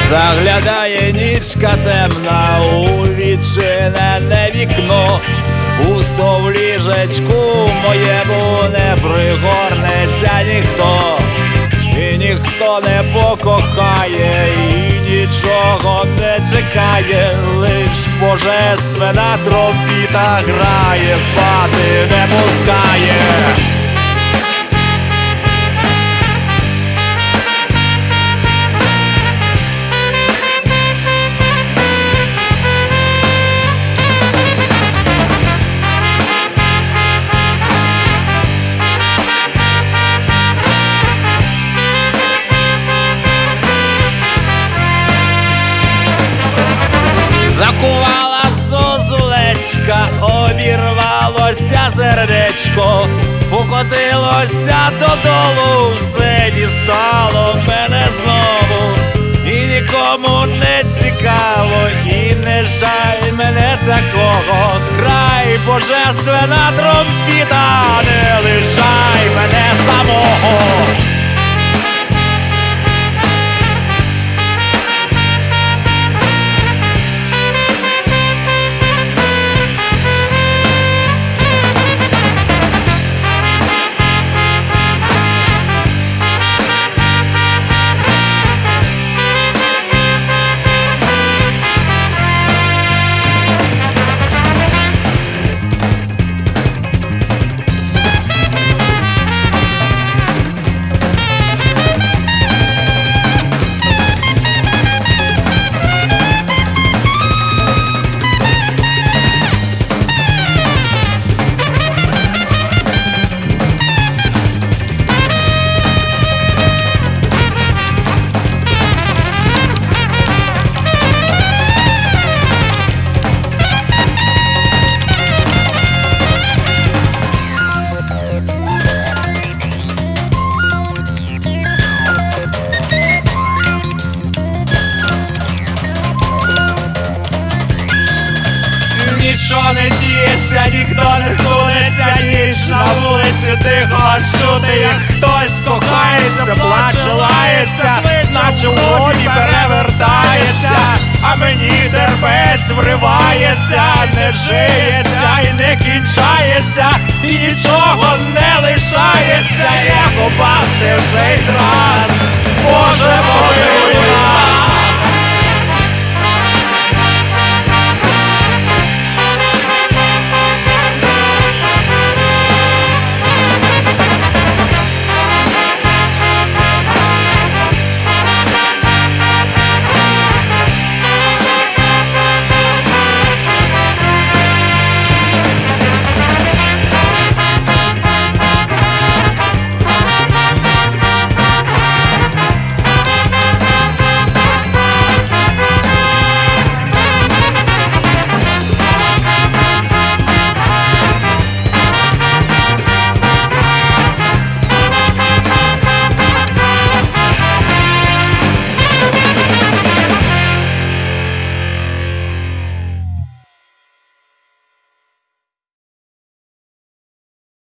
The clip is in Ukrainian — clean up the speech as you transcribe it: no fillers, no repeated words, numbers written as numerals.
Заглядає нічка темна у відчинене вікно, пусто в ліжечку моєму не пригорнеться ніхто, і ніхто не покохає, і нічого не чекає, лиш божественна тромпіта грає, спати не пускає. Закувала зозулечка, обірвалося сердечко, покотилося додолу, все дістало мене знову, і нікому не цікаво, і не жаль мене такого. Грай, божественна тромпіта, не лишай мене самого. Нічого не діється, ніхто не сунеться, ніч на вулиці тихо чути, як хтось кохається, плаче, лається, наче в воді перевертається, а мені терпець вривається, не жиється і не кінчається, і нічого не лишається, як упасти в цей транс. Боже, помилуй.